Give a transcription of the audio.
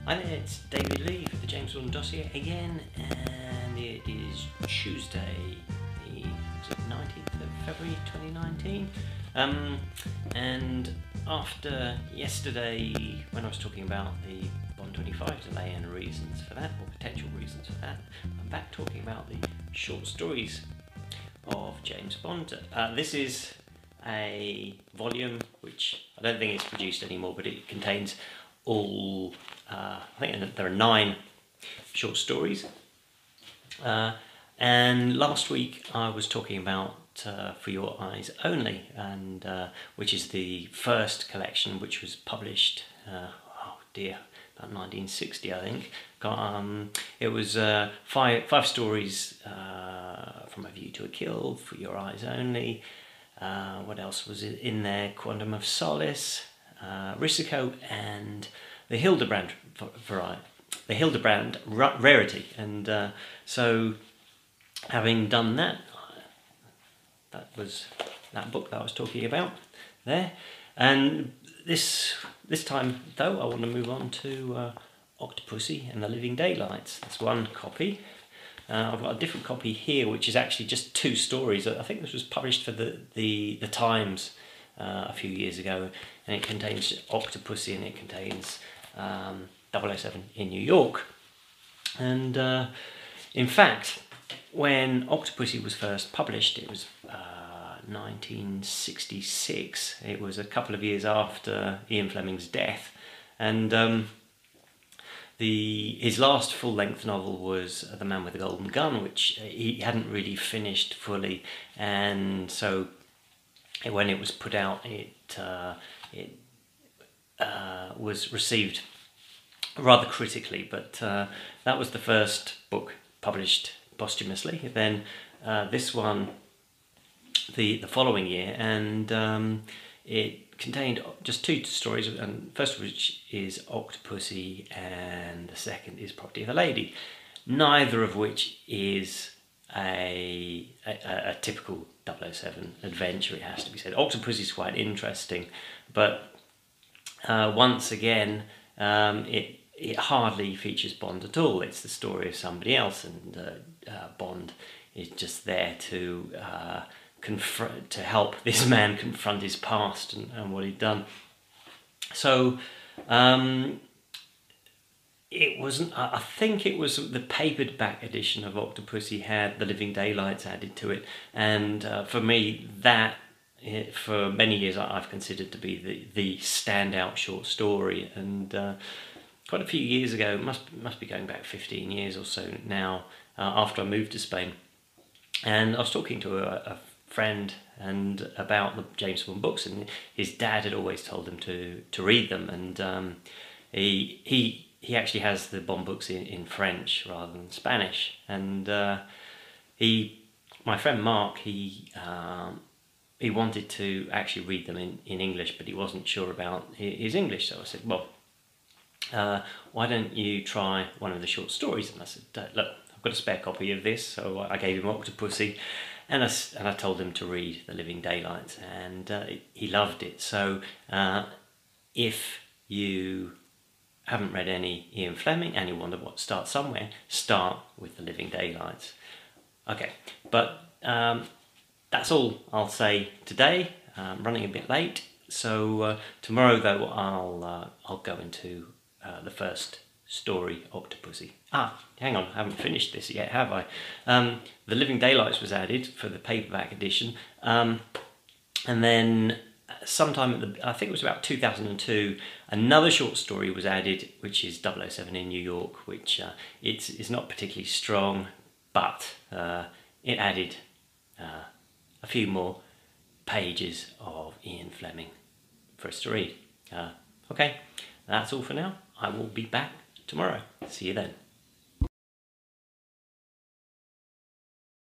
Hi there, it's David Lee for the James Bond Dossier again, and it is Tuesday, the 19th of February 2019. And after yesterday, when I was talking about the Bond 25 delay and reasons for that, or potential reasons for that, I'm back talking about the short stories of James Bond. This is a volume which I don't think it's produced anymore, but it contains all, I think there are 9 short stories. And last week I was talking about For Your Eyes Only, and which is the first collection, which was published, about 1960, I think. It was 5 stories from A View to a Kill, For Your Eyes Only. What else was in there? Quantum of Solace, Risico, and the Hildebrand variety, the Hildebrand rarity. And so, having done that, that was that book that I was talking about there. And this time, though, I want to move on to Octopussy and the Living Daylights. That's one copy. I've got a different copy here, which is actually just 2 stories. I think this was published for the Times a few years ago, and it contains Octopussy and it contains 007 in New York. And in fact, when Octopussy was first published, it was 1966. It was a couple of years after Ian Fleming's death, and his last full-length novel was The Man with the Golden Gun, which he hadn't really finished fully, and so when it was put out, it was received rather critically, but that was the first book published posthumously. Then this one the following year, and it contained just 2 stories, and first of which is Octopussy and the second is Property of a Lady, neither of which is a typical 007 adventure, it has to be said. Octopussy is quite interesting, but once again it hardly features Bond at all. It's the story of somebody else, and Bond is just there to help this man confront his past and what he'd done. So it wasn't. I think it was the papered back edition of Octopussy had The Living Daylights added to it, and for me that, for many years, I've considered to be the standout short story. And quite a few years ago, must be going back 15 years or so now, after I moved to Spain, and I was talking to a friend and about the James Bond books, and his dad had always told him to read them, and he actually has the Bond books in French rather than Spanish, and my friend Mark, he wanted to actually read them in English, but he wasn't sure about his English, so I said, well, why don't you try one of the short stories? And I said, look, I've got a spare copy of this, so I gave him Octopussy, and I told him to read The Living Daylights, and he loved it. So if you haven't read any Ian Fleming and you want to start somewhere, start with The Living Daylights. Okay, but that's all I'll say today. I'm running a bit late, so tomorrow, though, I'll go into the first story, Octopussy. Hang on, I haven't finished this yet, have I? The Living Daylights was added for the paperback edition, and then sometime I think it was about 2002, another short story was added, which is 007 in New York, which it's not particularly strong, but it added a few more pages of Ian Fleming for us to read. Okay, that's all for now. I will be back tomorrow. See you then.